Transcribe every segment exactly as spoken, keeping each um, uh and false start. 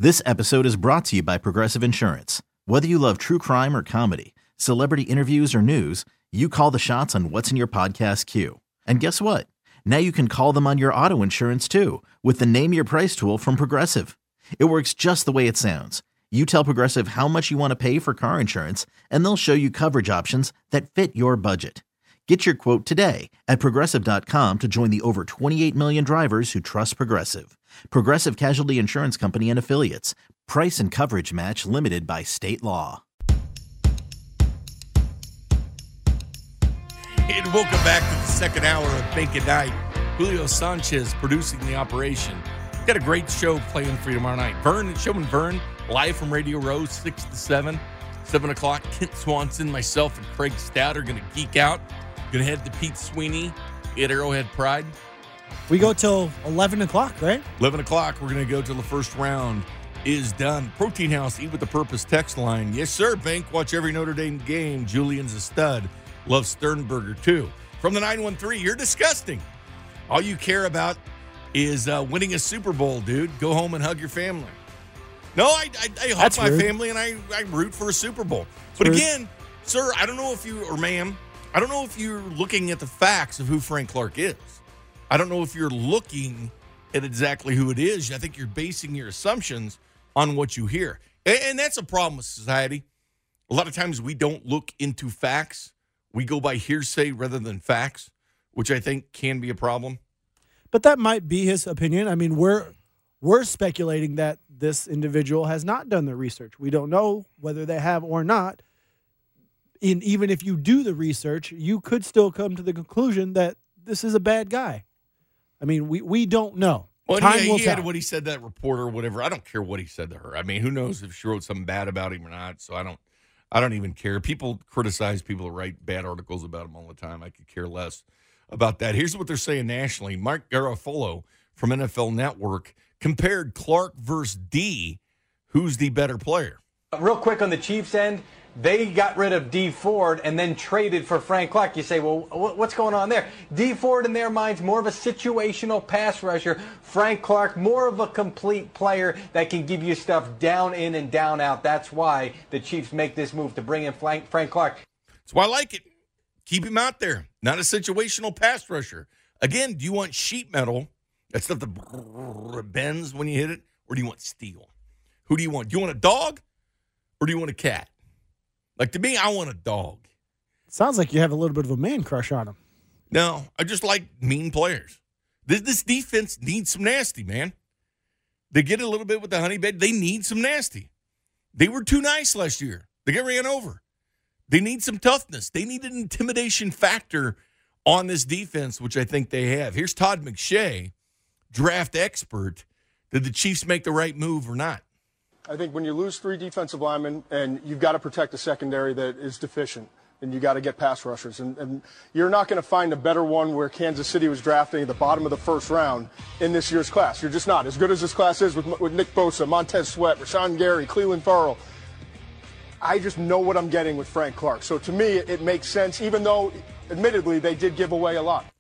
This episode is brought to you by Progressive Insurance. Whether you love true crime or comedy, celebrity interviews or news, you call the shots on what's in your podcast queue. And guess what? Now you can call them on your auto insurance too with the Name Your Price tool from Progressive. It works just the way it sounds. You tell Progressive how much you want to pay for car insurance, and they'll show you coverage options that fit your budget. Get your quote today at Progressive dot com to join the over twenty-eight million drivers who trust Progressive. Progressive Casualty Insurance Company and Affiliates. Price and coverage match limited by state law. And welcome back to the second hour of Bink at Night. Julio Sanchez producing the operation. Got a great show playing for you tomorrow night. Vern, Showman Vern, live from Radio Row, six to seven. seven o'clock, Kent Swanson, myself, and Craig Stout are going to geek out. Going to head to Pete Sweeney at Arrowhead Pride. We go till eleven o'clock, right? eleven o'clock, we're going to go till the first round is done. Protein House, Eat with the Purpose text line. Yes, sir, Bank. Watch every Notre Dame game. Julian's a stud. Love Sternberger, too. From the nine one three, you're disgusting. All you care about is uh, winning a Super Bowl, dude. Go home and hug your family. No, I, I, I hug That's my rude. family and I, I root for a Super Bowl. That's but rude. again, sir, I don't know if you, or ma'am, I don't know if you're looking at the facts of who Frank Clark is. I don't know if you're looking at exactly who it is. I think you're basing your assumptions on what you hear. And, and that's a problem with society. A lot of times we don't look into facts. We go by hearsay rather than facts, which I think can be a problem. But that might be his opinion. I mean, we're we're speculating that this individual has not done the research. We don't know whether they have or not. And even if you do the research, you could still come to the conclusion that this is a bad guy. I mean, we, we don't know. Well, Time he, will he tell. had what he said, that reporter or whatever. I don't care what he said to her. I mean, who knows if she wrote something bad about him or not. So I don't I don't even care. People criticize people who write bad articles about him all the time. I could care less about that. Here's what they're saying nationally. Mark Garofalo from N F L Network compared Clark versus D. Who's the better player? Real quick on the Chiefs end, they got rid of D Ford and then traded for Frank Clark. You say, well, what's going on there? D Ford, in their minds, more of a situational pass rusher. Frank Clark, more of a complete player that can give you stuff down in and down out. That's why the Chiefs make this move to bring in Frank, Frank Clark. That's why I like it. Keep him out there. Not a situational pass rusher. Again, do you want sheet metal, that stuff that bends when you hit it, or do you want steel? Who do you want? Do you want a dog or do you want a cat? Like, to me, I want a dog. Sounds like you have a little bit of a man crush on him. No, I just like mean players. This, this defense needs some nasty, man. They get a little bit with the honey bed. They need some nasty. They were too nice last year. They got ran over. They need some toughness. They need an intimidation factor on this defense, which I think they have. Here's Todd McShay, draft expert. Did the Chiefs make the right move or not? I think when you lose three defensive linemen and you've got to protect a secondary that is deficient, and you got to get pass rushers. And, and you're not going to find a better one where Kansas City was drafting at the bottom of the first round in this year's class. You're just not. As good as this class is with, with Nick Bosa, Montez Sweat, Rashawn Gary, Cleveland Farrell, I just know what I'm getting with Frank Clark. So to me, it makes sense, even though, admittedly, they did give away a lot.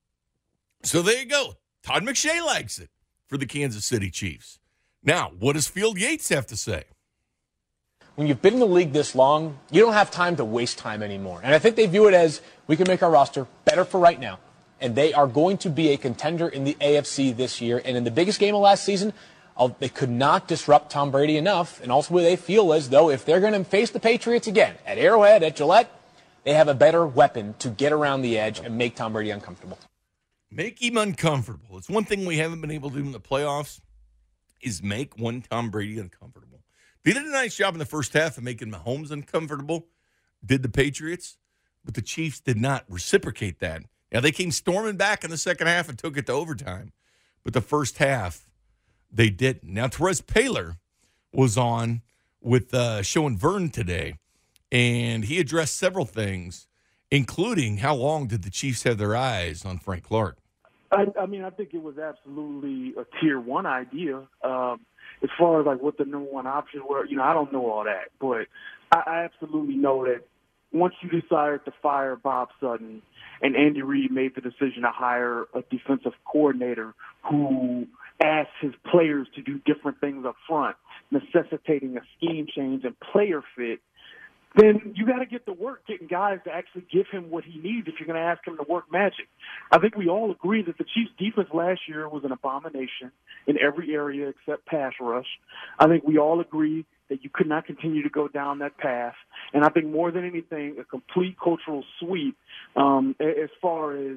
So there you go. Todd McShay likes it for the Kansas City Chiefs. Now, what does Field Yates have to say? When you've been in the league this long, you don't have time to waste time anymore. And I think they view it as we can make our roster better for right now. And they are going to be a contender in the A F C this year. And in the biggest game of last season, they could not disrupt Tom Brady enough. And also they feel as though if they're going to face the Patriots again at Arrowhead, at Gillette, they have a better weapon to get around the edge and make Tom Brady uncomfortable. Make him uncomfortable. It's one thing we haven't been able to do in the playoffs is make one Tom Brady uncomfortable. They did a nice job in the first half of making Mahomes uncomfortable, did the Patriots, but the Chiefs did not reciprocate that. Now, they came storming back in the second half and took it to overtime, but the first half, they didn't. Now, Terez Paylor was on with uh, Show and Vern today, and he addressed several things, including how long did the Chiefs have their eyes on Frank Clark? I, I mean, I think it was absolutely a tier one idea. Um, as far as like what the number one option were, you know, I don't know all that, but I, I absolutely know that once you decided to fire Bob Sutton and Andy Reid made the decision to hire a defensive coordinator who asks his players to do different things up front, necessitating a scheme change and player fit, then you got to get to work getting guys to actually give him what he needs if you're going to ask him to work magic. I think we all agree that the Chiefs' defense last year was an abomination in every area except pass rush. I think we all agree that you could not continue to go down that path. And I think more than anything, a complete cultural sweep um, as far as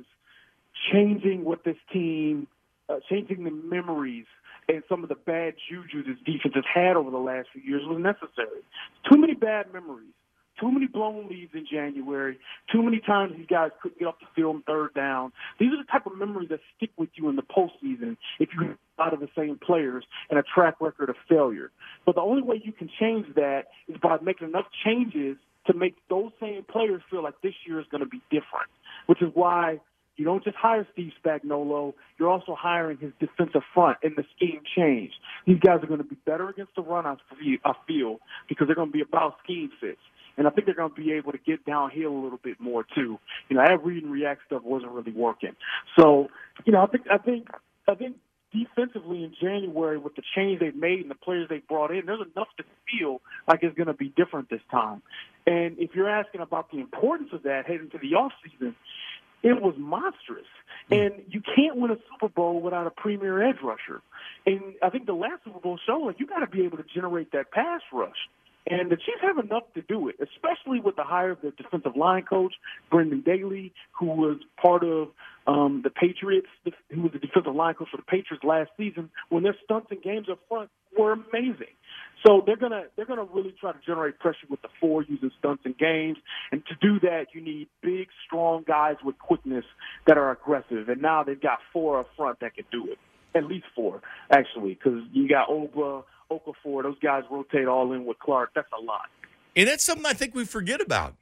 changing what this team, uh, changing the memories and some of the bad juju this defense has had over the last few years was necessary. Too many bad memories. Too many blown leads in January. Too many times these guys couldn't get off the field on third down. These are the type of memories that stick with you in the postseason if you get out of the same players and a track record of failure. But the only way you can change that is by making enough changes to make those same players feel like this year is going to be different, which is why you don't just hire Steve Spagnuolo. You're also hiring his defensive front and the scheme change. These guys are going to be better against the run, I feel, because they're going to be about scheme fits. And I think they're going to be able to get downhill a little bit more too. You know, that read and react stuff wasn't really working. So, you know, I think I think I think defensively in January with the change they've made and the players they brought in, there's enough to feel like it's going to be different this time. And if you're asking about the importance of that heading to the offseason, it was monstrous. And you can't win a Super Bowl without a premier edge rusher. And I think the last Super Bowl showed like you got to be able to generate that pass rush. And the Chiefs have enough to do it, especially with the hire of the defensive line coach, Brendan Daly, who was part of um, the Patriots, who was the defensive line coach for the Patriots last season, when their stunts and games up front were amazing. So they're gonna they're gonna really try to generate pressure with the four using stunts and games. And to do that, you need big, strong guys with quickness that are aggressive. And now they've got four up front that can do it. At least four, actually, because you got Ogba, Okafor, those guys rotate all in with Clark. That's a lot. And that's something I think we forget about.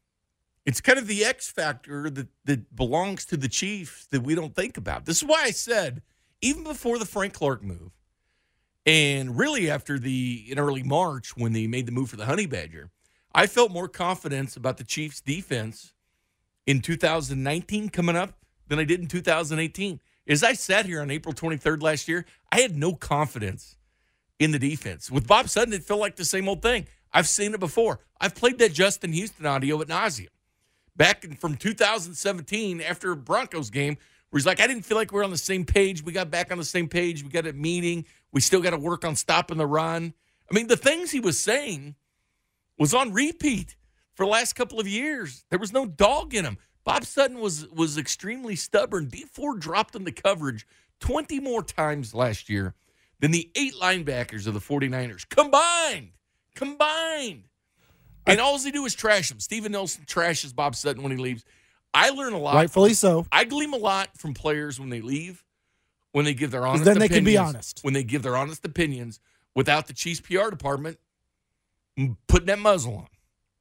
It's kind of the X factor that, that belongs to the Chiefs that we don't think about. This is why I said, even before the Frank Clark move, and really after the in early March when they made the move for the Honey Badger, I felt more confidence about the Chiefs' defense in two thousand nineteen coming up than I did in two thousand eighteen. As I sat here on April twenty-third last year, I had no confidence in the defense. With Bob Sutton, it felt like the same old thing. I've seen it before. I've played that Justin Houston audio at nauseum. Back in, from two thousand seventeen, after a Broncos game, where he's like, I didn't feel like we were on the same page. We got back on the same page. We got a meeting. We still got to work on stopping the run. I mean, the things he was saying was on repeat for the last couple of years. There was no dog in him. Bob Sutton was was extremely stubborn. D Ford dropped in the coverage twenty more times last year than the eight linebackers of the 49ers combined. Combined. And all they do is trash him. Steven Nelson trashes Bob Sutton when he leaves. I learn a lot. Rightfully so. I glean a lot from players when they leave, when they give their honest then opinions. Then they can be honest. When they give their honest opinions without the Chiefs P R department putting that muzzle on.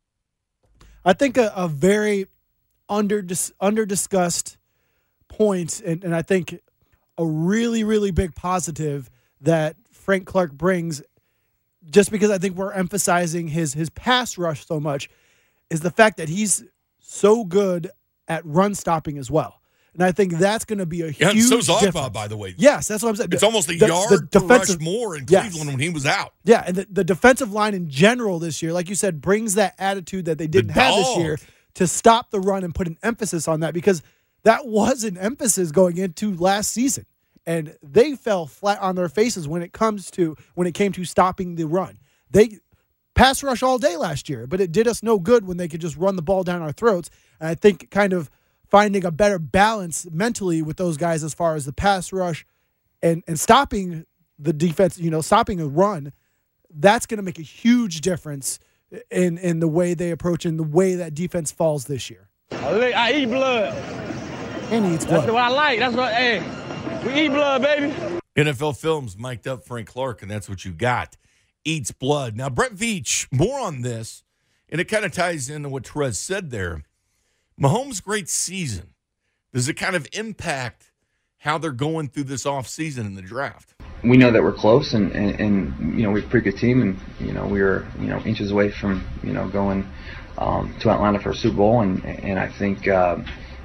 I think a, a very under under discussed point, and, and I think a really, really big positive that Frank Clark brings, just because I think we're emphasizing his his pass rush so much, is the fact that he's so good at run stopping as well. And I think that's going to be a yeah, huge and so's difference. Agba, by the way. Yes, that's what I'm saying. It's almost a the, yard the defensive, rush more in yes. Cleveland when he was out. Yeah, and the, the defensive line in general this year, like you said, brings that attitude that they didn't have this year to stop the run and put an emphasis on that, because that was an emphasis going into last season. And they fell flat on their faces when it comes to when it came to stopping the run. They pass rush all day last year, but it did us no good when they could just run the ball down our throats. And I think kind of finding a better balance mentally with those guys as far as the pass rush and, and stopping the defense, you know, stopping a run, that's going to make a huge difference in, in the way they approach and the way that defense falls this year. I eat blood. And he eats blood. That's what I like. That's what, hey, we eat blood, baby. N F L Films mic'd up Frank Clark, and that's what you got. Eats blood. Now, Brett Veach, more on this, and it kind of ties into what Terez said there. Mahomes' great season, does it kind of impact how they're going through this offseason in the draft? We know that we're close, and, and, and you know, we have a pretty good team, and, you know, we were, you know, inches away from, you know, going um, to Atlanta for a Super Bowl, and, and I think, uh,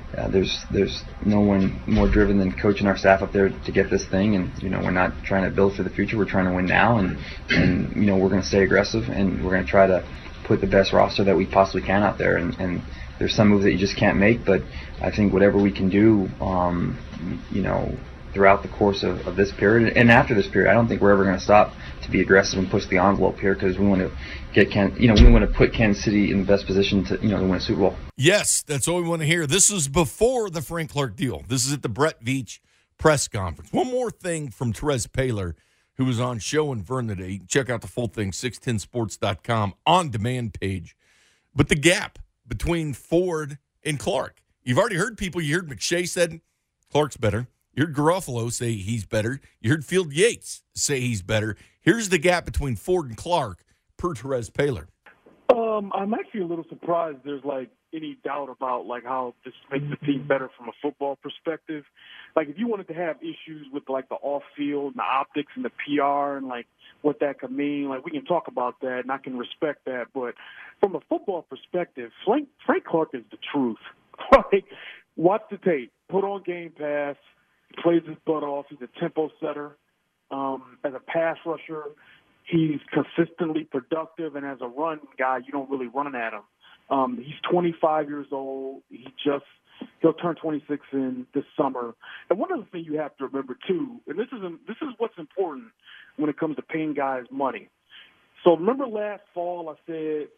uh, there's there's no one more driven than coaching our staff up there to get this thing. And you know, we're not trying to build for the future. We're trying to win now, and and you know, we're going to stay aggressive, and we're going to try to put the best roster that we possibly can out there. And, and there's some moves that you just can't make, but I think whatever we can do, um, you know, throughout the course of, of this period and after this period, I don't think we're ever going to stop to be aggressive and push the envelope here, because we want to get Can, you know, we want to put Kansas City in the best position to, you know, to win a Super Bowl. Yes, that's all we want to hear. This is before the Frank Clark deal. This is at the Brett Veach press conference. One more thing from Terez Paylor, who was on show in Vern today. Check out the full thing, six ten sports dot com on demand page. But the gap between Ford and Clark. You've already heard people. You heard McShay said Clark's better. You heard Garofalo say he's better. You heard Field Yates say he's better. Here's the gap between Ford and Clark per Terez Paylor. Um, I'm actually a little surprised there's, like, any doubt about, like, how this makes the team better from a football perspective. Like, if you wanted to have issues with, like, the off-field and the optics and the P R and, like, what that could mean, like, we can talk about that, and I can respect that. But from a football perspective, Frank, Frank Clark is the truth. Like, watch the tape. Put on Game Pass. He plays his butt off. He's a tempo setter. Um, as a pass rusher, he's consistently productive, and as a run guy, you don't really run at him. Um, he's twenty-five years old. He just he'll turn twenty-six in this summer. And one other thing you have to remember too, and this is this is what's important when it comes to paying guys money. So remember last fall I said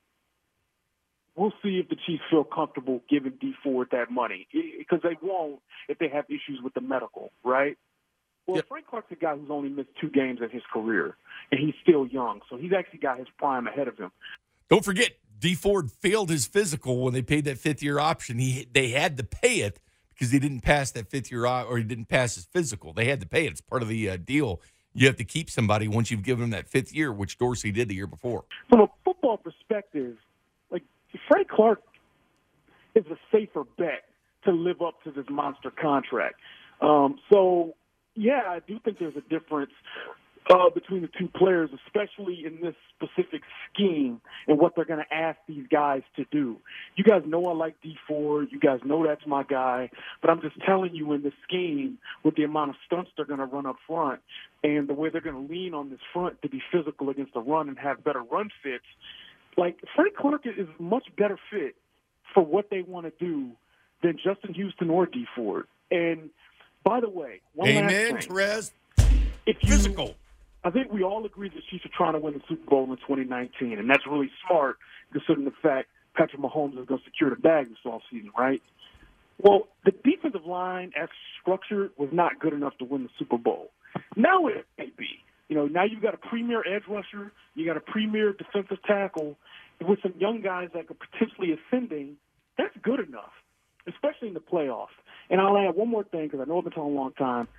we'll see if the Chiefs feel comfortable giving D Ford that money, because they won't if they have issues with the medical, right? Well, yep. Frank Clark's a guy who's only missed two games in his career, and he's still young, so he's actually got his prime ahead of him. Don't forget, D Ford failed his physical when they paid that fifth-year option. He They had to pay it because he didn't pass that fifth-year or he didn't pass his physical. They had to pay it. It's part of the uh, deal. You have to keep somebody once you've given them that fifth year, which Dorsey did the year before. From a football perspective, like Frank Clark is a safer bet to live up to this monster contract. Um, so, yeah, I do think there's a difference uh, between the two players, especially in this specific scheme and what they're going to ask these guys to do. You guys know I like D Ford. You guys know that's my guy. But I'm just telling you, in the scheme, with the amount of stunts they're going to run up front and the way they're going to lean on this front to be physical against the run and have better run fits, like Frank Clark is a much better fit for what they want to do than Justin Houston or D Ford. And by the way, one Amen, last thing. Terez. If you, Physical. I think we all agree the Chiefs are trying to win the Super Bowl in twenty nineteen, and that's really smart considering the fact Patrick Mahomes is going to secure the bag this offseason, right? Well, the defensive line as structured was not good enough to win the Super Bowl. Now it may be. You know, now you've got a premier edge rusher, you got a premier defensive tackle, with some young guys that could potentially ascending. That's good enough, especially in the playoffs. And I'll add one more thing, because I know I've been talking a long time.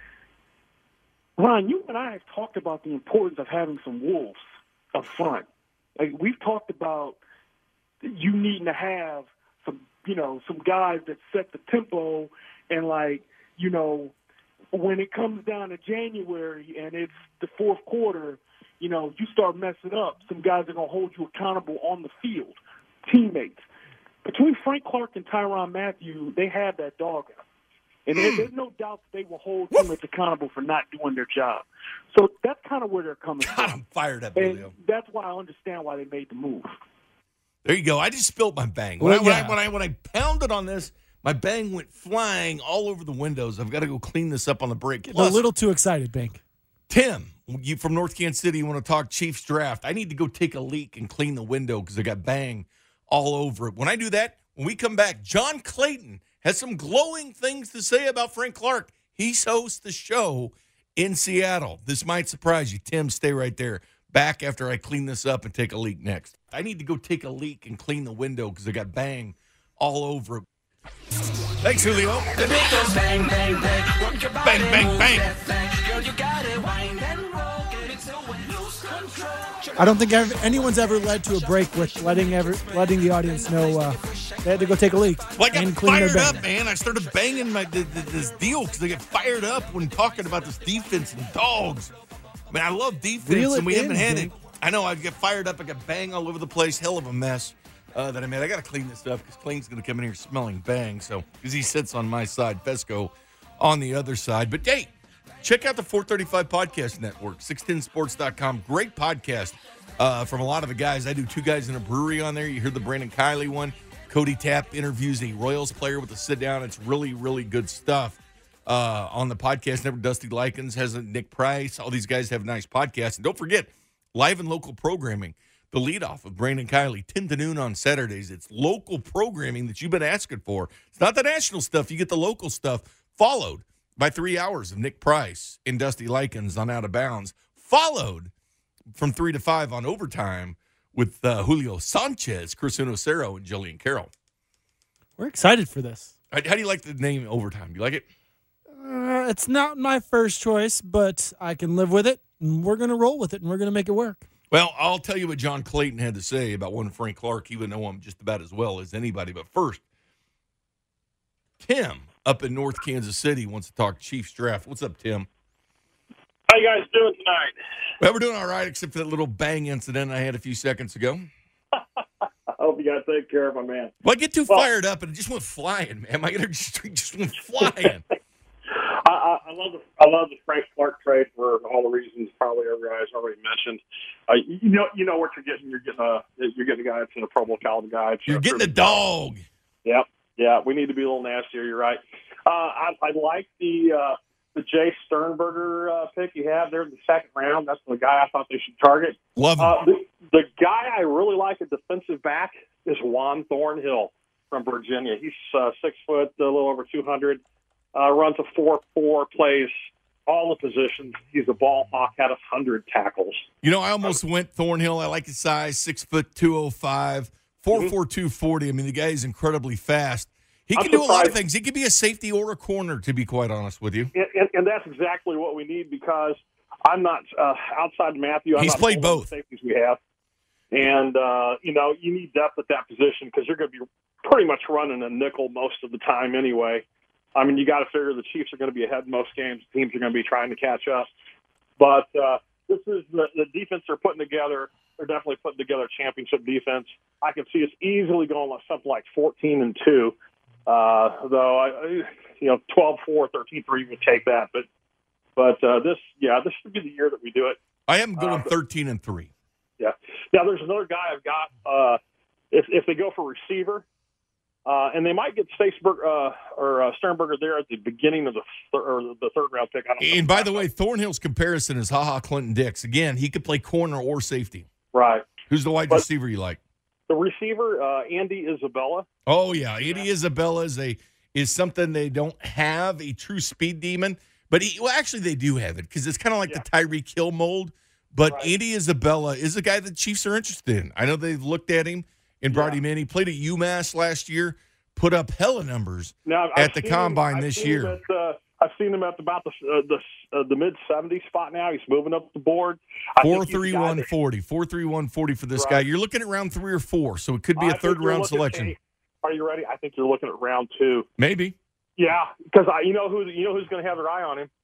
Ron, you and I have talked about the importance of having some wolves up front. Like, we've talked about you needing to have some, you know, some guys that set the tempo, and, like, you know, when it comes down to January and it's the fourth quarter, you know, you start messing up, some guys are going to hold you accountable on the field, teammates. Between Frank Clark and Tyrann Mathieu, they have that dog in them. And mm. there's no doubt that they will hold teammates accountable for not doing their job. So that's kind of where they're coming God, from. I'm fired up, and Julio. That's why I understand why they made the move. There you go. I just spilled my bang. When, Well, I, when, yeah. I, when, I, when I pounded on this, my bang went flying all over the windows. I've got to go clean this up on the break. Getting Plus, a little too excited, Bank. Tim, you from North Kansas City, you want to talk Chiefs draft. I need to go take a leak and clean the window because I got bang all over it. When I do that, when we come back, John Clayton has some glowing things to say about Frank Clark. He hosts the show in Seattle. This might surprise you. Tim, stay right there. Back after I clean this up and take a leak next. I need to go take a leak and clean the window because I got bang all over it. Thanks, Julio. Bang, bang, bang. Bang, bang, bang. I don't think ever, anyone's ever led to a break with letting ever letting the audience know uh, they had to go take a leak Well, I got and clean their fired bang. up, man. I started banging my th- th- this deal because I get fired up when talking about this defense and dogs. I mean, I love defense, Reel it and we in, haven't had man. it. I know I get fired up. I got bang all over the place. Hell of a mess. uh, that I made. I got to clean this up because Clayton's going to come in here smelling bang. So, because he sits on my side, Fesco on the other side. But, hey, check out the four thirty-five Podcast Network, six ten sports dot com. Great podcast uh, from a lot of the guys. I do Two Guys in a Brewery on there. You hear the Brandon Kiley one. Cody Tapp interviews a Royals player with a sit-down. It's really, really good stuff. Uh, on the podcast network, Dusty Likens has a Nick Price. All these guys have nice podcasts. And don't forget, live and local programming. The leadoff of Brandon Kiley, ten to noon on Saturdays. It's local programming that you've been asking for. It's not the national stuff. You get the local stuff, followed by three hours of Nick Price and Dusty Likens on Out of Bounds, followed from three to five on Overtime with uh, Julio Sanchez, Chris Unocero, and Jillian Carroll. We're excited for this. How, how do you like the name Overtime? Do you like it? Uh, it's not my first choice, but I can live with it, and we're going to roll with it, and we're going to make it work. Well, I'll tell you what John Clayton had to say about one Frank Clark. He would know him just about as well as anybody. But first, Tim up in North Kansas City wants to talk Chiefs draft. What's up, Tim? How you guys doing tonight? Well, we're doing all right, except for that little bang incident I had a few seconds ago. I hope you guys take care of my man. Well, I get too well, fired up, and it just went flying, man. My energy streak just went flying. I, I, I love the I love the Frank Clark trade for all the reasons probably every guys already mentioned. Uh, you know you know what you're getting. You're getting a you're getting a guy that's in a Pro Bowl caliber guy. It's you're getting a dog. Yep, yeah. We need to be a little nastier. You're right. Uh, I, I like the uh, the Jay Sternberger uh, pick you have there in the second round. That's the guy I thought they should target. Love him. Uh, the, the guy I really like, a defensive back, is Juan Thornhill from Virginia. He's uh, six foot, a little over two hundred. Uh, runs a four four, plays all the positions. He's a ball hawk, had one hundred tackles. You know, I almost went Thornhill. I like his size, six foot, two oh five, four four, two forty. I mean, the guy is incredibly fast. He can I'm do a lot surprised. of things. He could be a safety or a corner, to be quite honest with you. And, and, and that's exactly what we need because I'm not uh, outside Matthew. I'm He's not played full both. of the safeties we have. And, uh, you know, you need depth at that position because you're going to be pretty much running a nickel most of the time anyway. I mean, you got to figure the Chiefs are going to be ahead in most games. Teams are going to be trying to catch up. But uh, this is the, the defense they're putting together. They're definitely putting together a championship defense. I can see us easily going like something like fourteen and two. Uh, though, I, you know, twelve four, thirteen three would take that. But, but uh, this, yeah, this should be the year that we do it. I am going Uh, thirteen and three. Yeah. Now, there's another guy I've got. Uh, if, if they go for receiver, Uh, and they might get Staceberg, uh, or uh, Sternberger there at the beginning of the th- or the third round pick. I don't And by the way, Thornhill's comparison is HaHa Clinton Dix. Again, he could play corner or safety. Right. Who's the wide But- receiver you like? The receiver, uh, Andy Isabella. Oh yeah, Andy Isabella is a is something they don't have, a true speed demon. But he, well, actually, they do have it because it's kind of like Yeah. the Tyreek Hill mold. But Right. Andy Isabella is a guy the Chiefs are interested in. I know they've looked at him and brought Yeah. him in. He played at UMass last year, put up hella numbers Now, at I've the seen combine him, I've this seen year. him at, uh, I've seen him at about the uh, the uh, the mid seventy spot now. He's moving up the board. I think Four he's a three guy one that- forty, four three one forty for this Right. guy. You're looking at round three or four, so it could be I a think third you're round looking- selection. hey, are you ready? I think you're looking at round two. Maybe. Yeah, because I, you know who, you know who's going to have their eye on him.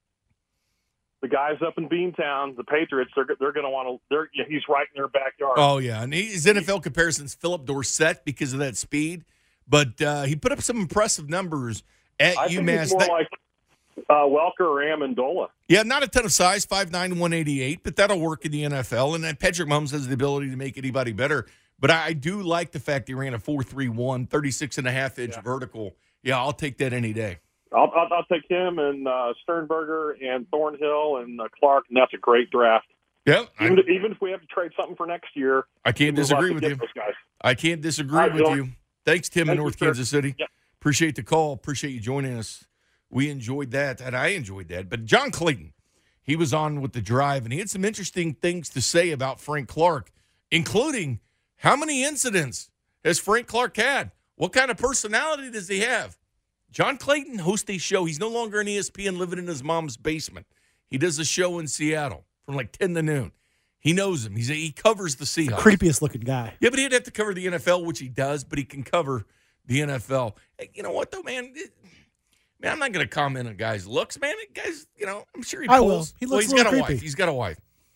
The guys up in Beantown, the Patriots. They're they're going to want to. They're yeah, he's right in their backyard. Oh yeah, and he- his N F L comparison's Philip Dorsett because of that speed, but uh, he put up some impressive numbers at I think UMass. he's more That- like uh, Welker or Amendola. yeah, not a ton of size, five nine, one eighty-eight, but that'll work in the N F L. And then Patrick Mahomes has the ability to make anybody better. But I, I do like the fact he ran a four three one, thirty-six and a half inch Yeah. vertical. Yeah, I'll take that any day. I'll, I'll, I'll take him and uh, Sternberger and Thornhill and uh, Clark, and that's a great draft. Yep, I, Even, even if we have to trade something for next year, I can't we'll disagree have to with get you. Those guys. I can't disagree All right, with Bill. you. Thanks, Tim, in Thank you, North sir. Kansas City. Yep. Appreciate the call. Appreciate you joining us. We enjoyed that, and I enjoyed that. But John Clayton, he was on with the drive, and he had some interesting things to say about Frank Clark, including how many incidents has Frank Clark had? What kind of personality does he have? John Clayton hosts a show. He's no longer in E S P N living in his mom's basement. He does a show in Seattle from like ten to noon. He knows him. He's a, he covers the Seahawks. Creepiest looking guy. Yeah, but he'd have to cover the N F L, which he does, but he can cover the N F L. Hey, you know what, though, man? It, man, I'm not going to comment on guys' looks, man. Guys, you know, I'm sure he I pulls. will. He well, looks he's a little got a creepy. wife. He's got a wife.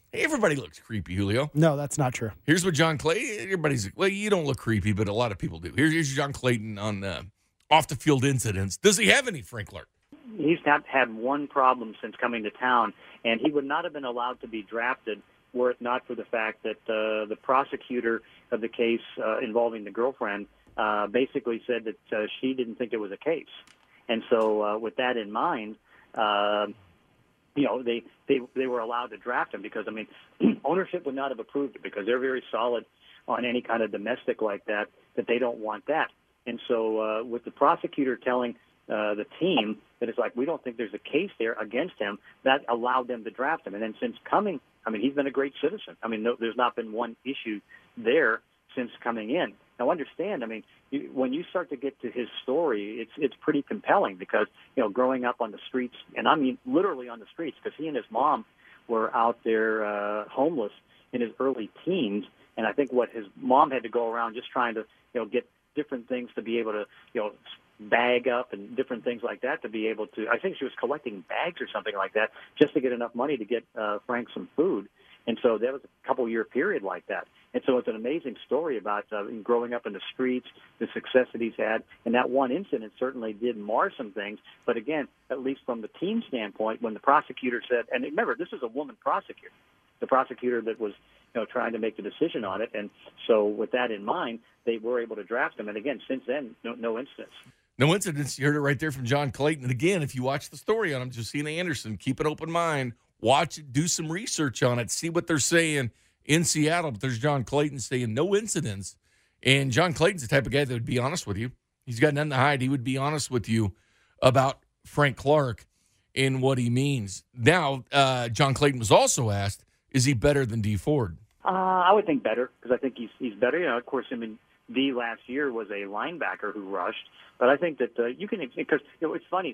Hey, everybody looks creepy, Julio. No, that's not true. Here's what John Clayton, everybody's like, well, you don't look creepy, but a lot of people do. Here's, here's John Clayton on uh, off-the-field incidents. Does he have any, Frank Clark? He's not had one problem since coming to town, and he would not have been allowed to be drafted were it not for the fact that uh, the prosecutor of the case uh, involving the girlfriend uh, basically said that uh, she didn't think it was a case. And so uh, with that in mind, uh, you know, they, they, they were allowed to draft him because, I mean, ownership would not have approved it because they're very solid on any kind of domestic like that, that they don't want that. And so uh, with the prosecutor telling uh, the team that it's like, we don't think there's a case there against him, that allowed them to draft him. And then since coming, I mean, he's been a great citizen. I mean, no, there's not been one issue there since coming in. Now, understand, I mean, you, when you start to get to his story, it's it's pretty compelling because, you know, growing up on the streets, and I mean literally on the streets, because he and his mom were out there uh, homeless in his early teens, and I think what his mom had to go around just trying to, you know, get different things to be able to, you know, bag up and different things like that to be able to, I think she was collecting bags or something like that just to get enough money to get uh, Frank some food. And so there was a couple-year period like that. And so it's an amazing story about uh, growing up in the streets, the success that he's had. And that one incident certainly did mar some things. But again, at least from the team standpoint, when the prosecutor said, and remember, this is a woman prosecutor, the prosecutor that was, you know, trying to make the decision on it. And so with that in mind, they were able to draft him. And again, since then, no, no incidents. No incidents. You heard it right there from John Clayton. And again, if you watch the story on him, Josina Anderson, keep an open mind. Watch it, do some research on it, see what they're saying in Seattle. But there's John Clayton saying no incidents. And John Clayton's the type of guy that would be honest with you. He's got nothing to hide. He would be honest with you about Frank Clark and what he means. Now, uh, John Clayton was also asked, is he better than Dee Ford? Uh, I would think better because I think he's he's better. You know, of course, I mean, Dee last year was a linebacker who rushed. But I think that uh, you can – because, you know, it's funny.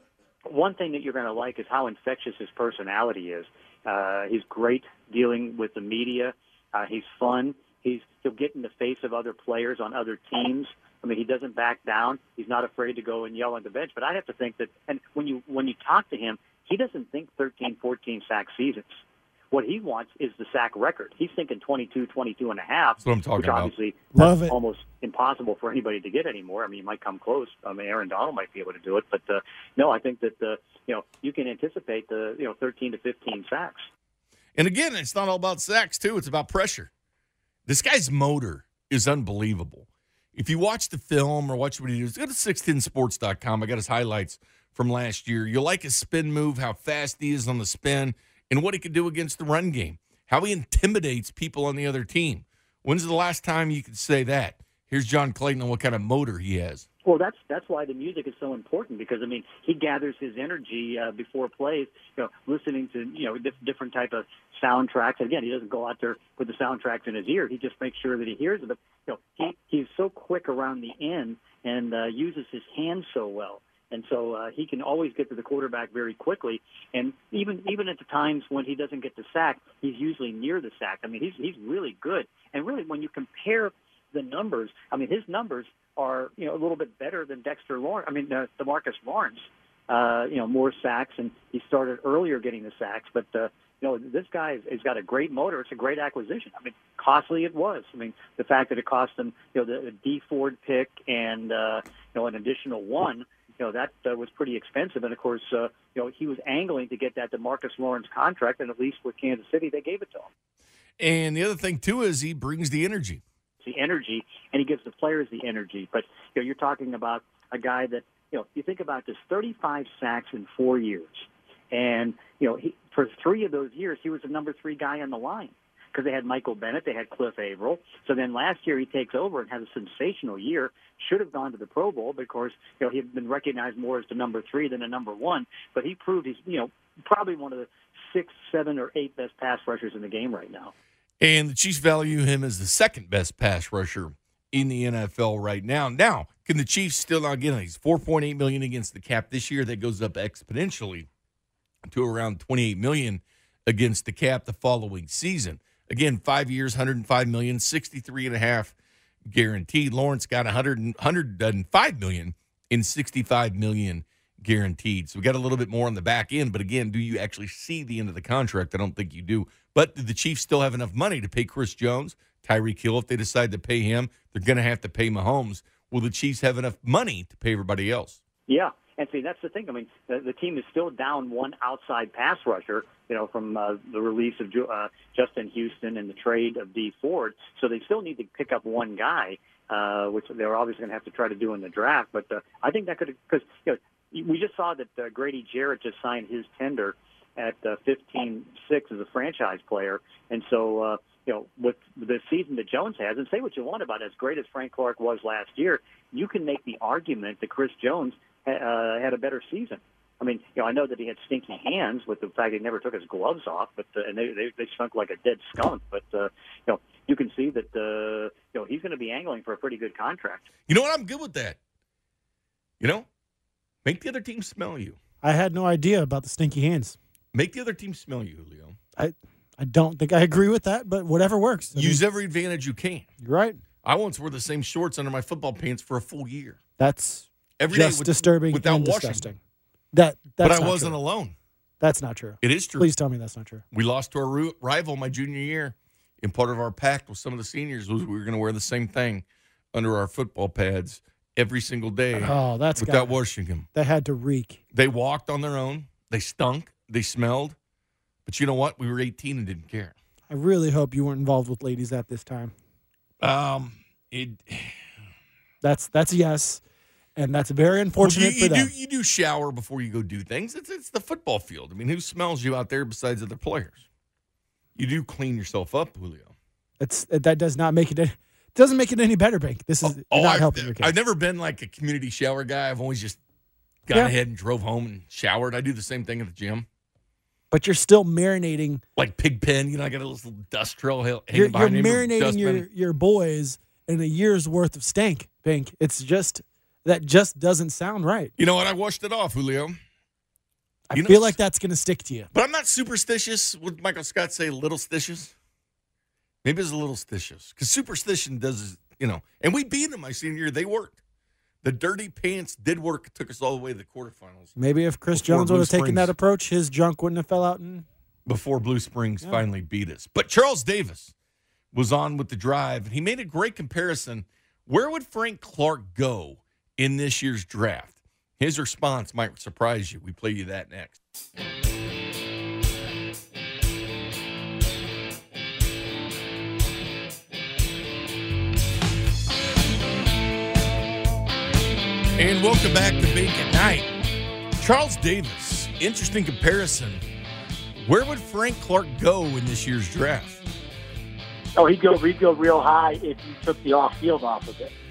One thing that you're going to like is how infectious his personality is. Uh, he's great dealing with the media. Uh, he's fun. He's he'll get in the face of other players on other teams. I mean, he doesn't back down. He's not afraid to go and yell on the bench. But I have to think that, and when you when you talk to him, he doesn't think thirteen, fourteen sack seasons. What he wants is the sack record. He's thinking twenty-two, twenty-two and a half, That's what I'm talking which about. obviously Love is it. almost impossible for anybody to get anymore. I mean, you might come close. I mean, Aaron Donald might be able to do it, but uh, no, I think that uh, you know you can anticipate the you know thirteen to fifteen sacks. And again, it's not all about sacks, too. It's about pressure. This guy's motor is unbelievable. If you watch the film or watch what he does, go to six ten sports dot com. I got his highlights from last year. You'll like his spin move, how fast he is on the spin, and what he could do against the run game, how he intimidates people on the other team. When's the last time you could say that? Here's John Clayton on what kind of motor he has. Well, that's that's why the music is so important because I mean he gathers his energy uh, before plays, you know, listening to you know diff- different type of soundtracks. And again, he doesn't go out there with the soundtracks in his ear. He just makes sure that he hears it. But you know, he he's so quick around the end and uh, uses his hands so well, and so uh, he can always get to the quarterback very quickly. And even even at the times when he doesn't get the sack, he's usually near the sack. I mean, he's he's really good. And really, when you compare the numbers, I mean, his numbers are, you know, a little bit better than Dexter Lawrence. I mean, uh, DeMarcus Lawrence, uh, you know, more sacks, and he started earlier getting the sacks. But, uh, you know, this guy has, has got a great motor. It's a great acquisition. I mean, costly it was. I mean, the fact that it cost him, you know, the, the Dee Ford pick and, uh, you know, an additional one, you know, that uh, was pretty expensive. And, of course, uh, you know, he was angling to get that DeMarcus Lawrence contract, and at least with Kansas City, they gave it to him. And the other thing, too, is he brings the energy. The energy, and he gives the players the energy. But you know, you're talking about a guy that, you know, you think about this: thirty-five sacks in four years, and you know, he, for three of those years, he was the number three guy on the line because they had Michael Bennett, they had Cliff Averill. So then last year he takes over and has a sensational year. Should have gone to the Pro Bowl because you know he had been recognized more as the number three than the number one. But he proved he's you know probably one of the six, seven, or eight best pass rushers in the game right now. And the Chiefs value him as the second best pass rusher in the N F L right now. Now, can the Chiefs still not get him? He's four point eight million dollars against the cap this year. That goes up exponentially to around twenty-eight million dollars against the cap the following season. Again, five years, one hundred five million dollars, sixty-three and a half guaranteed. Lawrence got one hundred, one hundred five million dollars in sixty-five million dollars guaranteed. So we got a little bit more on the back end. But again, do you actually see the end of the contract? I don't think you do. But do the Chiefs still have enough money to pay Chris Jones, Tyreek Hill? If they decide to pay him, they're going to have to pay Mahomes. Will the Chiefs have enough money to pay everybody else? Yeah. And see, that's the thing. I mean, the, the team is still down one outside pass rusher, you know, from uh, the release of uh, Justin Houston and the trade of Dee Ford. So they still need to pick up one guy, uh, which they're obviously going to have to try to do in the draft. But uh, I think that could, because you know, we just saw that uh, Grady Jarrett just signed his tender at uh, fifteen six as a franchise player. And so, uh, you know, with the season that Jones has, and say what you want about it, as great as Frank Clark was last year, you can make the argument that Chris Jones uh, had a better season. I mean, you know, I know that he had stinky hands with the fact he never took his gloves off, but uh, and they, they they stunk like a dead skunk. But uh, you know, you can see that uh, you know he's going to be angling for a pretty good contract. You know what? I'm good with that. You know, make the other team smell you. I had no idea about the stinky hands. Make the other team smell you, Julio. I I don't think I agree with that, but whatever works. I Use mean, every advantage you can. You're right. I once wore the same shorts under my football pants for a full year. That's every just day with, disturbing without and washing. disgusting. That, that's but I not wasn't true. alone. That's not true. It is true. Please tell me that's not true. We lost to our ru- rival my junior year. And part of our pact with some of the seniors was we were going to wear the same thing under our football pads every single day. Oh, that's without gotta, washing them. That had to reek. They walked on their own. They stunk. They smelled. But you know what? We were eighteen and didn't care. I really hope you weren't involved with ladies at this time. Um, it. That's that's a yes, and that's very unfortunate well, you, you for them. Do, you do shower before you go do things. It's it's the football field. I mean, who smells you out there besides other players? You do clean yourself up, Julio. It's that does not make it. It doesn't make it any better, Bank. This is oh, not I've, helping your case. I've never been like a community shower guy. I've always just got Yeah. ahead and drove home and showered. I do the same thing at the gym. But you're still marinating. Like Pigpen, you know, I got a little dust trail hanging You're, you're behind me. marinating your, your boys in a year's worth of stank, Bank. It's just that just doesn't sound right. You know what? I washed it off, Julio. I You feel know, like that's going to stick to you. But I'm not superstitious. Would Michael Scott say little stitious? Maybe it's a little stitious. Because superstition does, you know, and we beat them my senior year. They worked. The dirty pants did work. It took us all the way to the quarterfinals. Maybe if Chris Before Jones would Blue have taken Springs. that approach, his junk wouldn't have fell out. And Before Blue Springs Yeah. finally beat us. But Charles Davis was on with the drive, and he made a great comparison. Where would Frank Clark go in this year's draft? His response might surprise you. We play you that next. And welcome back to Bake at Night. Charles Davis, interesting comparison. Where would Frank Clark go in this year's draft? Oh, he'd go, he'd go real high if you took the off-field off of it.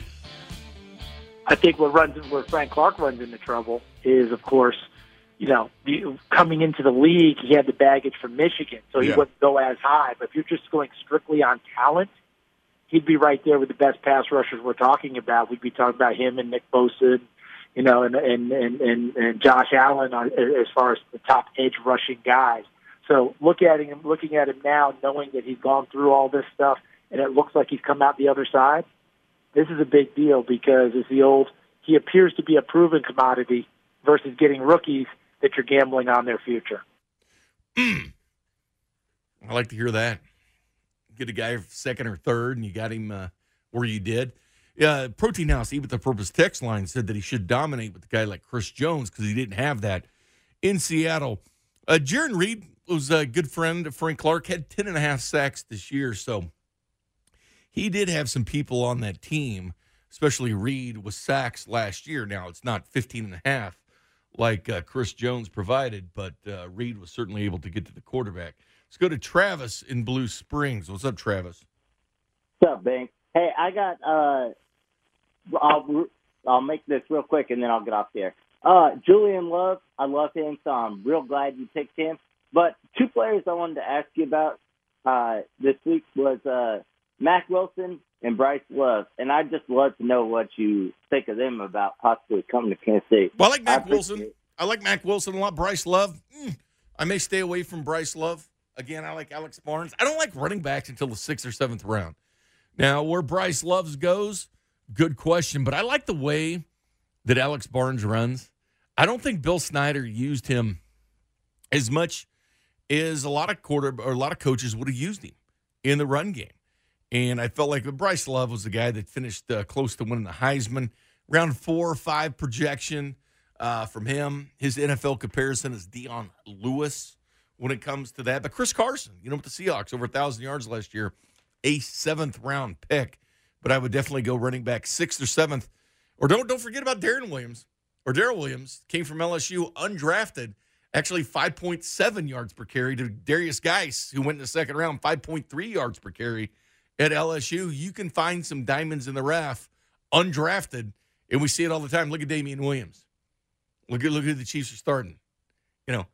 I think what runs where Frank Clark runs into trouble is, of course, you know, the, coming into the league, he had the baggage from Michigan, so he Yeah. wouldn't go as high. But if you're just going strictly on talent, he'd be right there with the best pass rushers we're talking about. We'd be talking about him and Nick Bosa, you know, and and and and, and Josh Allen on, as far as the top edge rushing guys. So look at him, looking at him now, knowing that he's gone through all this stuff, and it looks like he's come out the other side. This is a big deal because it's the old. He appears to be a proven commodity versus getting rookies that you're gambling on their future. I like to hear that. Get a guy second or third, and you got him uh, where you did. Yeah, Protein House, even the Purpose text line, said that he should dominate with a guy like Chris Jones because he didn't have that in Seattle. Uh, Jaron Reed was a good friend of Frank Clark, had ten and a half sacks this year, so he did have some people on that team, especially Reed, with sacks last year. Now, it's not fifteen and a half like uh, Chris Jones provided, but uh, Reed was certainly able to get to the quarterback. Let's go to Travis in Blue Springs. What's up, Travis? What's up, Bank? Hey, I got, uh, I'll, I'll make this real quick and then I'll get off the air. Uh, Julian Love, I love him, so I'm real glad you picked him. But two players I wanted to ask you about uh, this week was uh, Mac Wilson and Bryce Love. And I'd just love to know what you think of them about possibly coming to Kansas City. Well, I like Mac I Wilson. I like Mac Wilson a lot. Bryce Love, mm, I may stay away from Bryce Love. Again, I like Alex Barnes. I don't like running backs until the sixth or seventh round. Now, where Bryce Love goes, good question. But I like the way that Alex Barnes runs. I don't think Bill Snyder used him as much as a lot of quarter or a lot of coaches would have used him in the run game. And I felt like Bryce Love was the guy that finished uh, close to winning the Heisman. Round four or five projection uh, from him. His N F L comparison is Dion Lewis when it comes to that. But Chris Carson, you know, with the Seahawks, over one thousand yards last year, a seventh-round pick. But I would definitely go running back sixth or seventh. Or don't don't forget about Darren Williams. Or Darrell Williams, came from L S U, undrafted, actually five point seven yards per carry to Darius Geis, who went in the second round, five point three yards per carry at L S U. You can find some diamonds in the rough, undrafted, and we see it all the time. Look at Damian Williams. Look at look who the Chiefs are starting. You know,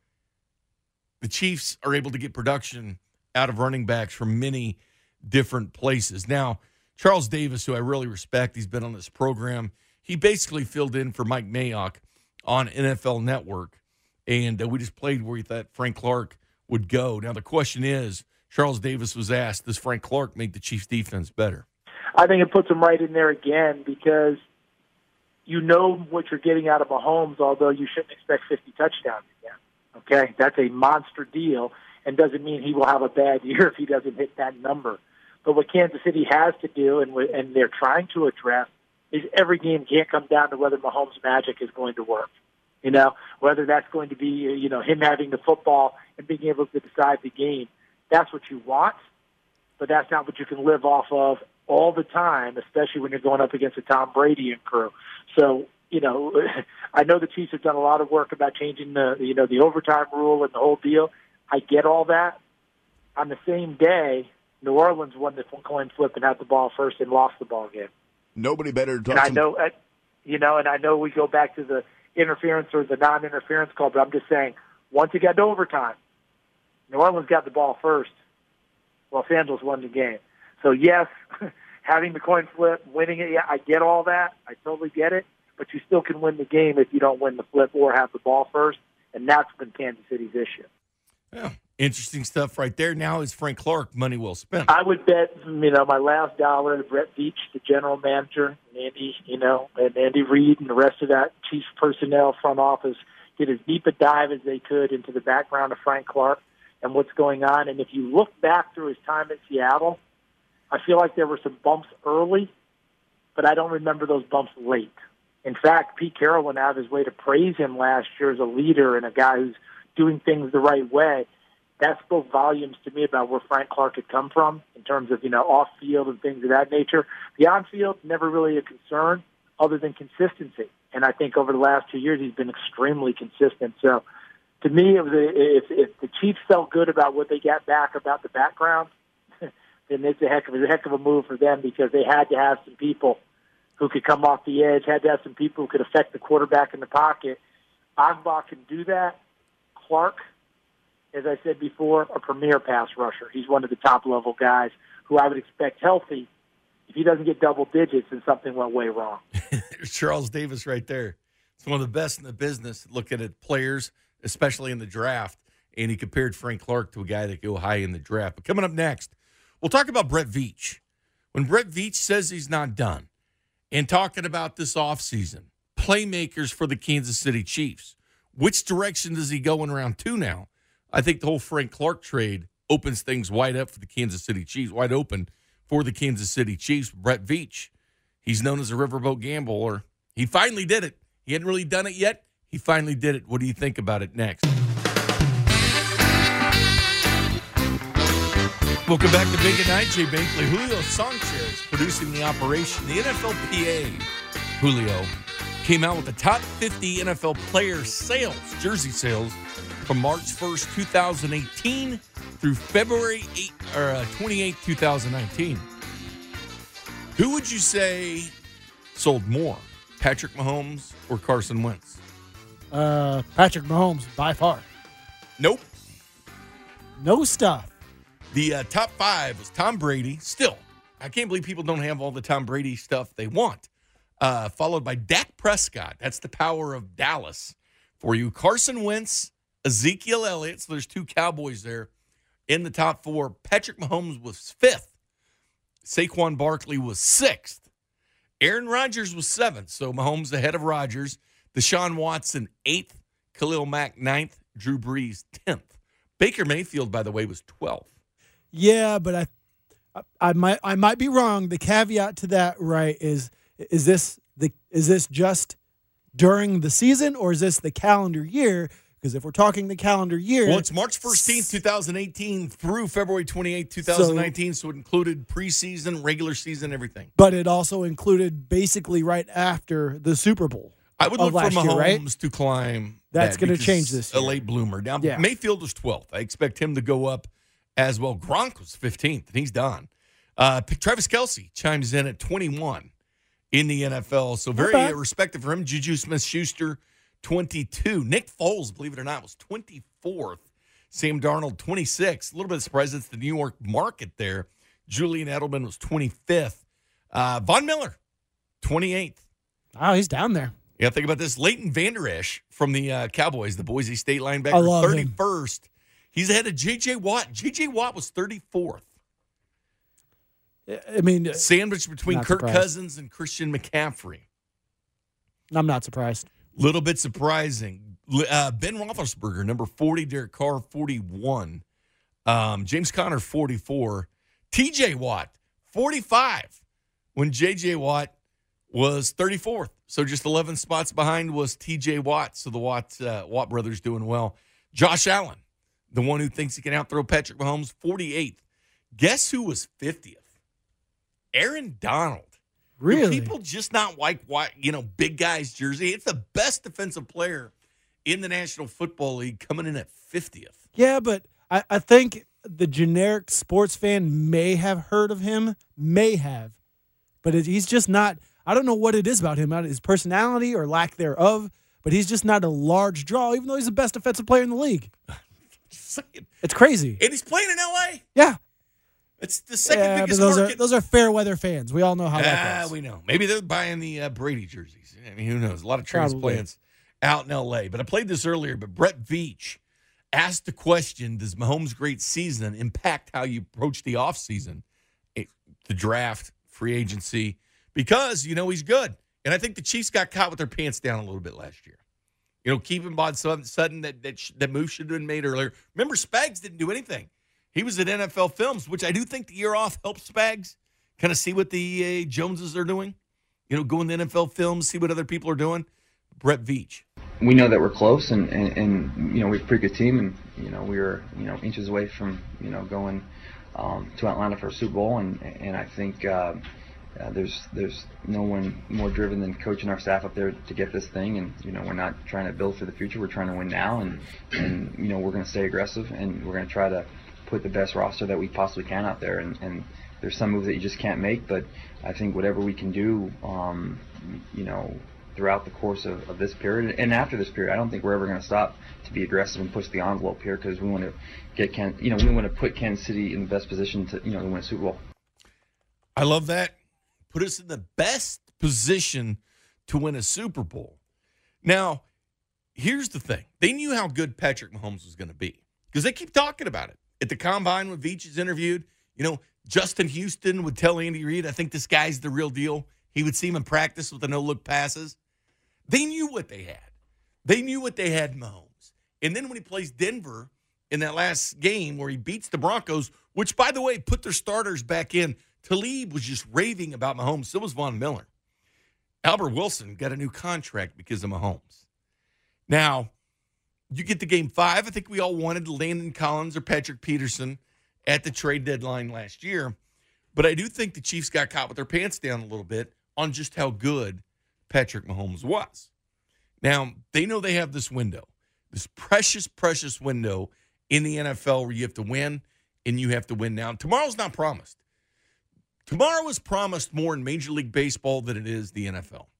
the Chiefs are able to get production out of running backs from many different places. Now, Charles Davis, who I really respect, he's been on this program. He basically filled in for Mike Mayock on N F L Network, and uh, we just played where he thought Frank Clark would go. Now, the question is, Charles Davis was asked, does Frank Clark make the Chiefs' defense better? I think it puts him right in there again because you know what you're getting out of Mahomes, although you shouldn't expect fifty touchdowns again. Okay? That's a monster deal and doesn't mean he will have a bad year if he doesn't hit that number. But what Kansas City has to do, and, and they're trying to address, is every game can't come down to whether Mahomes' magic is going to work. You know, whether that's going to be, you know, him having the football and being able to decide the game. That's what you want, but that's not what you can live off of all the time, especially when you're going up against a Tom Brady and crew. So, you know, I know the Chiefs have done a lot of work about changing the, you know, the overtime rule and the whole deal. I get all that. On the same day, New Orleans won the coin flip and had the ball first and lost the ball game. Nobody better to And I know, you know, and I know we go back to the interference or the non-interference call, but I'm just saying, once it got to overtime, New Orleans got the ball first. Los Angeles won the game. So, yes, having the coin flip, winning it, yeah, I get all that. I totally get it. But you still can win the game if you don't win the flip or have the ball first, and that's been Kansas City's issue. Yeah, interesting stuff right there. Now is Frank Clark money well spent? I would bet, you know, my last dollar to Brett Veach, the general manager, and Andy, you know, and Andy Reid and the rest of that Chiefs personnel front office did as deep a dive as they could into the background of Frank Clark and what's going on. And if you look back through his time in Seattle, I feel like there were some bumps early, but I don't remember those bumps late. In fact, Pete Carroll went out of his way to praise him last year as a leader and a guy who's doing things the right way. That spoke volumes to me about where Frank Clark had come from in terms of, you know, off-field and things of that nature. The on-field, never really a concern other than consistency. And I think over the last two years, he's been extremely consistent. So to me, it was a, if, if the Chiefs felt good about what they got back about the background, then it's a heck of a, heck of a move for them because they had to have some people who could come off the edge, had to have some people who could affect the quarterback in the pocket. Agba can do that. Clark, as I said before, a premier pass rusher. He's one of the top-level guys who I would expect healthy. If he doesn't get double digits, then something went way wrong. There's Charles Davis right there. It's one of the best in the business looking at players, especially in the draft, and he compared Frank Clark to a guy that go high in the draft. But coming up next, we'll talk about Brett Veach. When Brett Veach says he's not done, and talking about this offseason, playmakers for the Kansas City Chiefs, which direction does he go in round two now? I think the whole Frank Clark trade opens things wide up for the Kansas City Chiefs, wide open for the Kansas City Chiefs. Brett Veach, he's known as a riverboat gambler. He finally did it. He hadn't really done it yet. He finally did it. What do you think about it next? Welcome back to Big at Night. Jay Bankley, Julio Sanchez producing the operation. The N F L P A, Julio, came out with the top fifty N F L player sales, jersey sales, from March first, twenty eighteen through February eighth, or, uh, twenty-eighth, twenty nineteen. Who would you say sold more, Patrick Mahomes or Carson Wentz? Uh, Patrick Mahomes, by far. Nope. No stuff. The uh, top five was Tom Brady. Still, I can't believe people don't have all the Tom Brady stuff they want. Uh, followed by Dak Prescott. That's the power of Dallas for you. Carson Wentz, Ezekiel Elliott. So there's two Cowboys there in the top four. Patrick Mahomes was fifth. Saquon Barkley was sixth. Aaron Rodgers was seventh. So Mahomes ahead of Rodgers. Deshaun Watson, eighth. Khalil Mack, ninth. Drew Brees, tenth. Baker Mayfield, by the way, was twelfth. Yeah, but I, I, I might, I might be wrong. The caveat to that, right, is is this the is this just during the season or is this the calendar year? Because if we're talking the calendar year, well, it's March fifteenth, twenty eighteen through February twenty-eighth, twenty nineteen, so, so it included preseason, regular season, everything. But it also included basically right after the Super Bowl. I would look for Mahomes year, right? to climb. That's that going to change this year. A late bloomer. Now, yeah. Mayfield was twelfth. I expect him to go up as well. Gronk was fifteenth, and he's done. Uh, Travis Kelce chimes in at twenty-one in the N F L, so very uh, respected for him. Juju Smith-Schuster, twenty-two. Nick Foles, believe it or not, was twenty-fourth. Sam Darnold, twenty-sixth. A little bit surprised it's the New York market there. Julian Edelman was twenty-fifth. Uh, Von Miller, twenty-eighth. Oh, he's down there. Yeah, think about this. Leighton Vander Esch from the uh, Cowboys, the Boise State linebacker, I love thirty-first. Him. He's ahead of J J. Watt. J J. Watt was thirty-fourth. I mean, sandwiched between Kirk surprised. Cousins and Christian McCaffrey. I'm not surprised. Little bit surprising. Uh, Ben Roethlisberger, number forty. Derek Carr, forty-one. Um, James Conner, forty-four. T J. Watt, forty-five. When J J. Watt was thirty-fourth. So just eleven spots behind was T J. Watt. So the Watt, uh, Watt brothers doing well. Josh Allen, the one who thinks he can outthrow Patrick Mahomes, forty-eighth. Guess who was fiftieth? Aaron Donald. Really? Do people just not like, you know, big guys jersey? It's the best defensive player in the National Football League coming in at fiftieth. Yeah, but I, I think the generic sports fan may have heard of him, may have. But it, he's just not, I don't know what it is about him, his personality or lack thereof, but he's just not a large draw, even though he's the best defensive player in the league. It's crazy. And he's playing in L A. Yeah. It's the second yeah, biggest but those market. Are, those are fair weather fans. We all know how that Ah, goes. we know. Maybe they're buying the uh, Brady jerseys. I mean, who knows? A lot of transplants out in L A. But I played this earlier, but Brett Veach asked the question, does Mahomes' great season impact how you approach the offseason, the draft, free agency? Because, you know, he's good. And I think the Chiefs got caught with their pants down a little bit last year. You know, keeping Bob Sutton, that, that, that move should have been made earlier. Remember, Spags didn't do anything. He was at N F L Films, which I do think the year off helps Spags kind of see what the uh, Joneses are doing. You know, go in the N F L Films, see what other people are doing. Brett Veach. We know that we're close, and, and, and you know, we have a pretty good team, and, you know, we were, you know, inches away from, you know, going um, to Atlanta for a Super Bowl, and and I think uh, uh, there's there's no one more driven than coaching our staff up there to get this thing, and, you know, we're not trying to build for the future, we're trying to win now, and, and you know, we're going to stay aggressive, and we're going to try to put the best roster that we possibly can out there, and, and there's some moves that you just can't make, but I think whatever we can do, um, you know, throughout the course of, of this period and after this period, I don't think we're ever going to stop to be aggressive and push the envelope here, because we want to get Ken, you know, we want to put Kansas City in the best position to, you know, to win a Super Bowl. I love that. Put us in the best position to win a Super Bowl. Now, here's the thing: they knew how good Patrick Mahomes was going to be because they keep talking about it. At the Combine when Veach is interviewed, you know, Justin Houston would tell Andy Reid, I think this guy's the real deal. He would see him in practice with the no-look passes. They knew what they had. They knew what they had in Mahomes. And then when he plays Denver in that last game where he beats the Broncos, which, by the way, put their starters back in, Talib was just raving about Mahomes. So was Von Miller. Albert Wilson got a new contract because of Mahomes. Now, you get to game five. I think we all wanted Landon Collins or Patrick Peterson at the trade deadline last year. But I do think the Chiefs got caught with their pants down a little bit on just how good Patrick Mahomes was. Now, they know they have this window, this precious, precious window in the N F L where you have to win, and you have to win now. Tomorrow's not promised. Tomorrow is promised more in Major League Baseball than it is the N F L.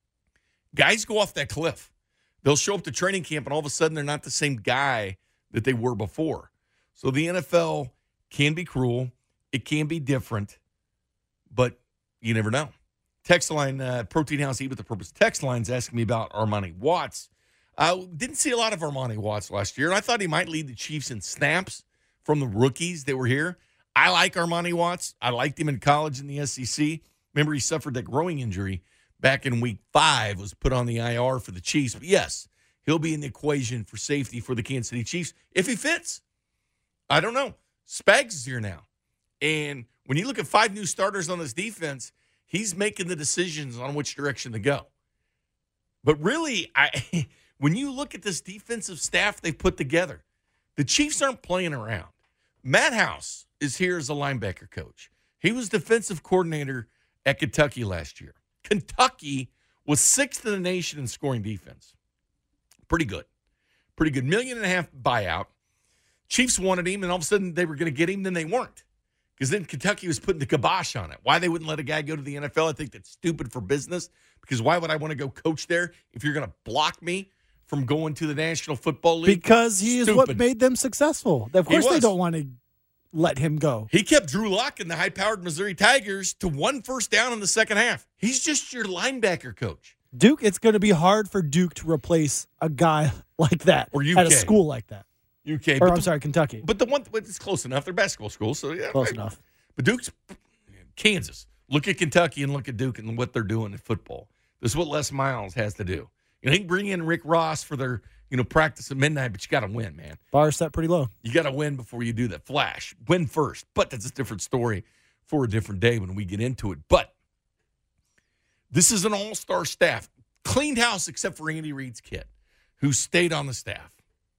Guys go off that cliff. They'll show up to training camp, and all of a sudden they're not the same guy that they were before. So the N F L can be cruel. It can be different, but you never know. Text line, uh, Protein House, Eat with the Purpose. Text line's asking me about Armani Watts. I uh, didn't see a lot of Armani Watts last year, and I thought he might lead the Chiefs in snaps from the rookies that were here. I like Armani Watts. I liked him in college in the S E C. Remember, he suffered that growing injury back in week five, was put on the I R for the Chiefs. But yes, he'll be in the equation for safety for the Kansas City Chiefs if he fits. I don't know. Spags is here now. And when you look at five new starters on this defense, he's making the decisions on which direction to go. But really, I when you look at this defensive staff they've put together, the Chiefs aren't playing around. Matt House is here as a linebacker coach. He was defensive coordinator at Kentucky last year. Kentucky was sixth in the nation in scoring defense. Pretty good. Pretty good. Million and a half buyout. Chiefs wanted him, and all of a sudden they were going to get him, then they weren't. Because then Kentucky was putting the kibosh on it. Why they wouldn't let a guy go to the N F L, I think that's stupid for business. Because why would I want to go coach there if you're going to block me from going to the National Football League? Because he Stupid. is what made them successful. Of course they don't want to let him go. He kept Drew Lock and the high-powered Missouri Tigers to one first down in the second half. He's just your linebacker coach. Duke, it's going to be hard for Duke to replace a guy like that Or U at a K. school like that. U K. Or, but I'm the- sorry, Kentucky. But the one, but it's close enough. They're basketball schools, so yeah. Close right. enough. But Duke's Kansas. Look at Kentucky and look at Duke and what they're doing in football. This is what Les Miles has to do. You know, he can bring in Rick Ross for their, you know, practice at midnight, but you got to win, man. Bar set pretty low. You got to win before you do that. Flash, win first. But that's a different story for a different day when we get into it. But this is an all-star staff. Cleaned house except for Andy Reid's kid, who stayed on the staff.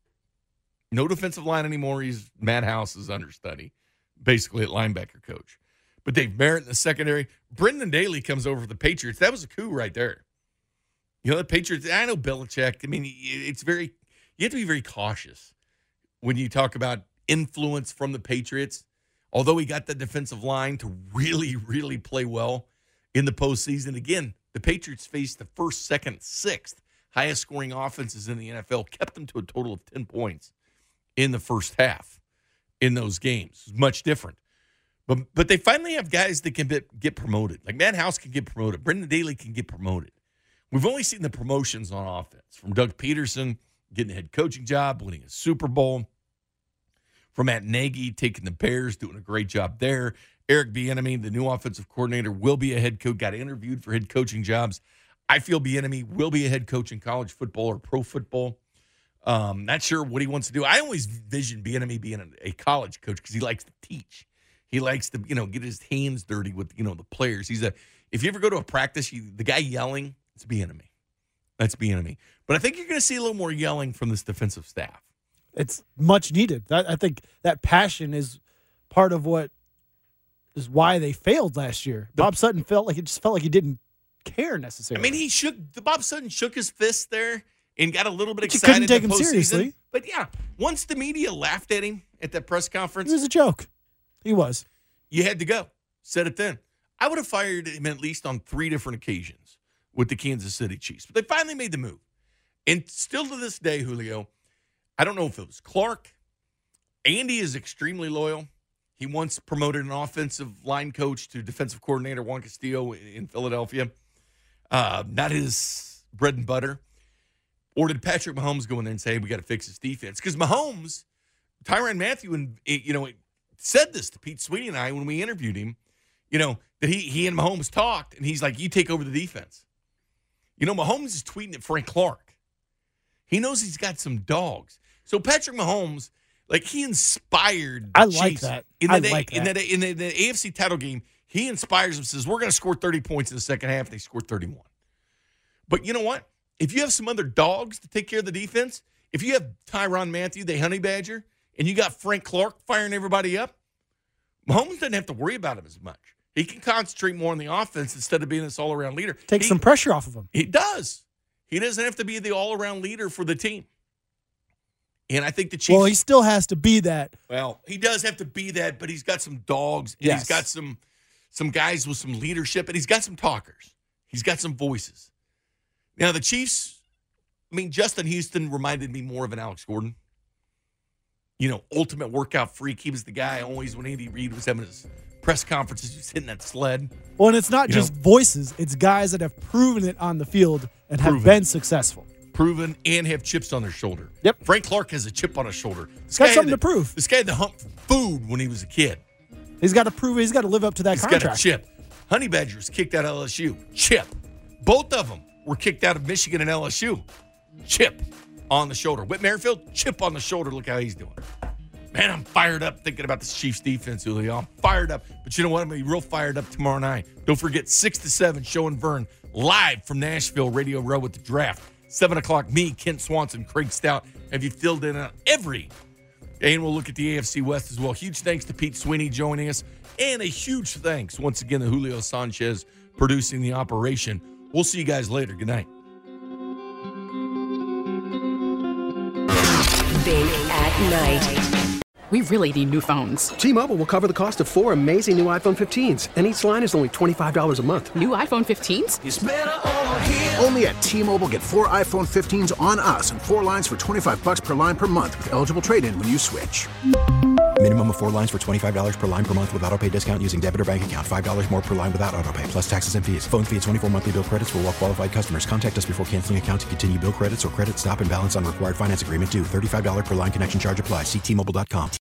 No defensive line anymore. He's Matt House's understudy, basically at linebacker coach. But Dave Merritt in the secondary. Brendan Daly comes over for the Patriots. That was a coup right there. You know, the Patriots, I know Belichick. I mean, it's very, you have to be very cautious when you talk about influence from the Patriots. Although he got the defensive line to really, really play well in the postseason. Again, the Patriots faced the first, second, sixth highest scoring offenses in the N F L, kept them to a total of ten points in the first half in those games. It's much different. But but they finally have guys that can be, get promoted. Like Matt House can get promoted. Brendan Daly can get promoted. We've only seen the promotions on offense from Doug Peterson getting a head coaching job, winning a Super Bowl, from Matt Nagy taking the Bears, doing a great job there. Eric Bieniemy, the new offensive coordinator, will be a head coach, got interviewed for head coaching jobs. I feel Bieniemy will be a head coach in college football or pro football. Um, not sure what he wants to do. I always vision Bieniemy being a, a college coach because he likes to teach. He likes to, you know, get his hands dirty with, you know, the players. He's a, if you ever go to a practice, you, the guy yelling, it's Bieniemy. That's Bieniemy. But I think you're going to see a little more yelling from this defensive staff. It's much needed. That, I think that passion is part of what is why they failed last year. Bob Sutton felt like it just felt like he didn't care necessarily. I mean, he shook. Bob Sutton shook his fist there and got a little bit But you excited. couldn't take in the him postseason. seriously. But yeah, once the media laughed at him at that press conference, It was a joke. He was. You had to go. Said it then. I would have fired him at least on three different occasions with the Kansas City Chiefs. But they finally made the move. And still to this day, Julio, I don't know if it was Clark. Andy is extremely loyal. He once promoted an offensive line coach to defensive coordinator, Juan Castillo, in Philadelphia. Uh, not his bread and butter. Or did Patrick Mahomes go in there and say, hey, we got to fix this defense? Because Mahomes, Tyrann Mathieu, and you know, said this to Pete Sweeney and I when we interviewed him, you know, that he he and Mahomes talked, and he's like, you take over the defense. You know, Mahomes is tweeting at Frank Clark. He knows he's got some dogs. So Patrick Mahomes, like, he inspired the I like Chiefs. that. In the, I day- like in that. the, in the, the A F C title game, he inspires them, says, we're going to score thirty points in the second half. They scored thirty-one. But you know what? If you have some other dogs to take care of the defense, if you have Tyrann Mathieu, the honey badger, and you got Frank Clark firing everybody up, Mahomes doesn't have to worry about it as much. He can concentrate more on the offense instead of being this all-around leader. Take He- some pressure off of him. He does. He doesn't have to be the all-around leader for the team. And I think the Chiefs... Well, he still has to be that. Well, he does have to be that, but he's got some dogs, and Yes. he's got some some guys with some leadership, and he's got some talkers. He's got some voices. Now, the Chiefs, I mean, Justin Houston reminded me more of an Alex Gordon. You know, ultimate workout freak. He was the guy always when Andy Reid was having his press conferences, he was hitting that sled. Well, and it's not You just know? voices. It's guys that have proven it on the field and have Proven. been successful. Proven and have chips on their shoulder. Yep. Frank Clark has a chip on his shoulder. This Got guy had something the- to prove. This guy had to hump food when he was a kid. He's got to prove it. He's got to live up to that He's contract. got a chip. Honey Badgers kicked out of L S U. Chip. Both of them were kicked out of Michigan and L S U. Chip on the shoulder. Whit Merrifield, chip on the shoulder. Look how he's doing. Man, I'm fired up thinking about the Chiefs defense, Julio. I'm fired up. But you know what? I'm going to be real fired up tomorrow night. Don't forget, six to seven, Show and Vern, live from Nashville, Radio Row with the draft. seven o'clock, me, Kent Swanson, Craig Stout. Have you filled in on every? And we'll look at the A F C West as well. Huge thanks to Pete Sweeney joining us. And a huge thanks, once again, to Julio Sanchez producing the operation. We'll see you guys later. Good night. Bink at night. We really need new phones. T-Mobile will cover the cost of four amazing new iPhone fifteens, and each line is only twenty-five dollars a month. New iPhone fifteens? It's better over here. Only at T-Mobile, get four iPhone fifteens on us and four lines for twenty-five dollars per line per month with eligible trade-in when you switch. Minimum of four lines for twenty-five dollars per line per month with autopay discount using debit or bank account. five dollars more per line without autopay, plus taxes and fees. Phone fee at twenty-four monthly bill credits for well-qualified customers. Contact us before canceling account to continue bill credits or credit stop and balance on required finance agreement due. thirty-five dollars per line connection charge applies. See T Mobile dot com.